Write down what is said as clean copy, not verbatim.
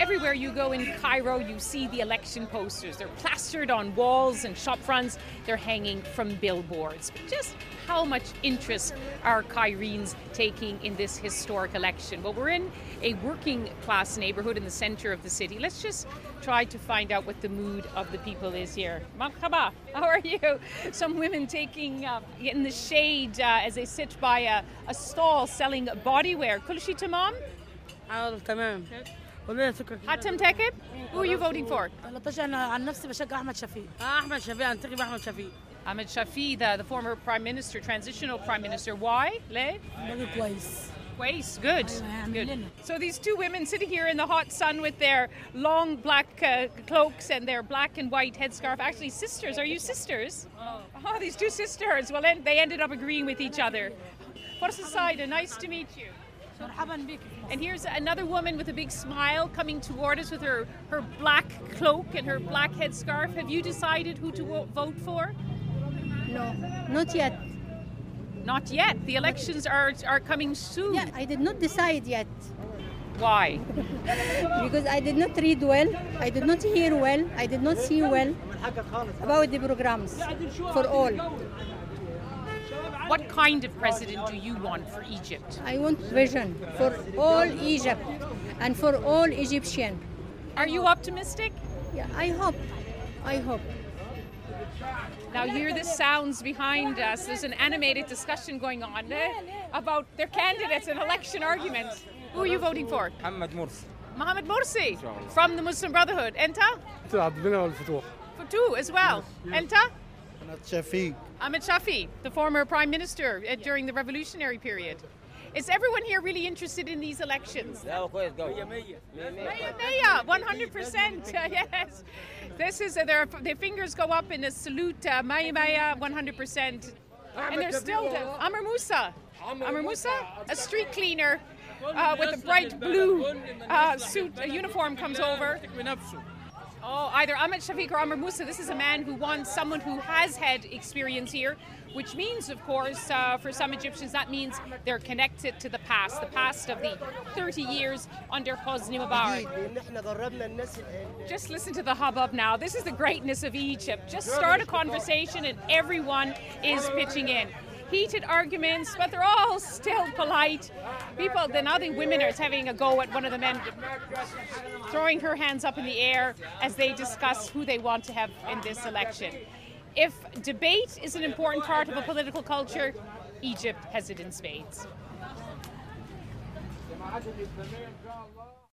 Everywhere you go in Cairo, you see the election posters. They're plastered on walls and shop fronts. They're hanging from billboards. Just how much interest are Cairenes taking in this historic election? Well, we're in a working class neighborhood in the center of the city. Let's just try to find out what the mood of the people is here. Marhaba, how are you? Some women taking in the shade as they sit by a stall selling bodywear. كل شيء تمام؟ تمام. Hatem Tekib? Who are you voting for? أنا عن نفسي بشجع أحمد شفيق. أحمد شفيق أنتخب أحمد شفيق. Ahmed Shafi, the former prime minister, transitional prime minister. Why? Le? راجل كويس. Waste, good. Good. So these two women sitting here in the hot sun with their long black cloaks and their black and white headscarf. Actually, sisters. Are you sisters? Oh, these two sisters. Well, then they ended up agreeing with each other. Forza Saida, nice to meet you. And here's another woman with a big smile coming toward us with her black cloak and her black headscarf. Have you decided who to vote for? No, not yet. Not yet. The elections are coming soon. Yeah, I did not decide yet. Why? Because I did not read well, I did not hear well, I did not see well about the programs for all. What kind of president do you want for Egypt? I want vision for all Egypt and for all Egyptian. Are you optimistic? Yeah, I hope. Now hear the sounds behind us. There's an animated discussion going on about their candidates and election arguments. Who are you voting for? Mohamed Morsi. Mohamed Morsi from the Muslim Brotherhood. Enta? Fatou as well. Enta? Ahmed Shafi, the former prime minister during the revolutionary period. Is everyone here really interested in these elections? لا كويس قوي. 100%. Yes. This is their fingers go up in a salute. Maya 100%. And there's still Amr Musa. Amr Musa, a street cleaner with a bright blue suit, uniform comes over. Oh, either Ahmed Shafiq or Amr Musa. This is a man who wants someone who has had experience here, which means, of course, for some Egyptians, that means they're connected to the past of the 30 years under Hosni Mubarak. Just listen to the hubbub now. This is the greatness of Egypt. Just start a conversation and everyone is pitching in. Heated arguments, but they're all still polite. Now the women are having a go at one of the men, throwing her hands up in the air as they discuss who they want to have in this election. If debate is an important part of a political culture, Egypt has it in spades.